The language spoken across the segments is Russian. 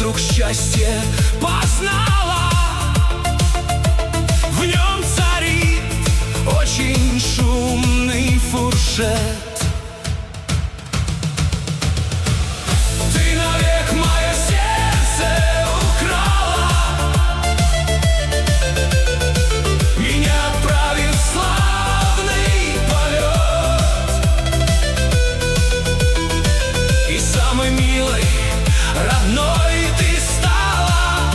вдруг счастье познала. В нем царит очень шумный фуршет. Ты навек мое сердце украла, меня отправив в славный полет. И самой милой, родной ты стала.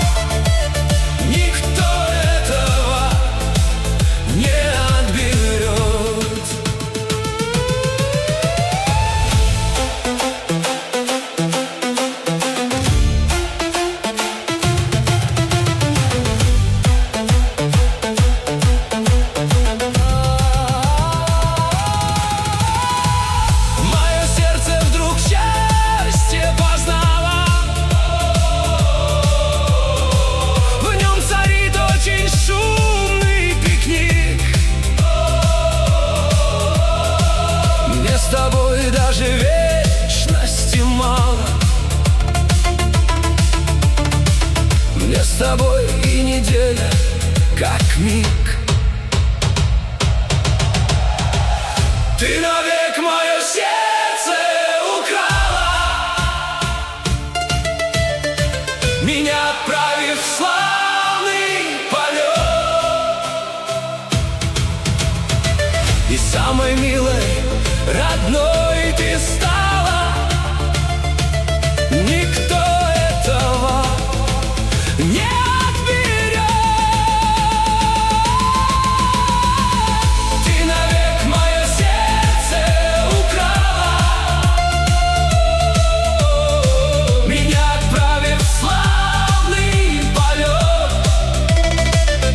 Никто этого не отберет. Мое сердце вдруг счастье познало. В нем царит очень шумный пикник. Мне с тобой даже вечности мало. Мне с тобой и неделя как миг. Ты навек мое сердце украла, меня отправив в славный полет. И самой милой, родной ты стала. Никто этого не отберет. Ты навек мое сердце украла, меня отправив в славный полет.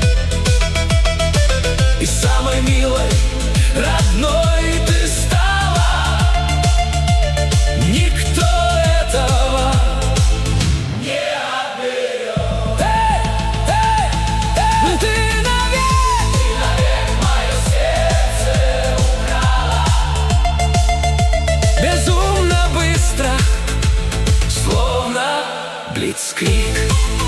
И самой милой, родной ты стала. Никто этого не отберет. Ты навек мое сердце украла. Безумно быстро, словно блицкриг.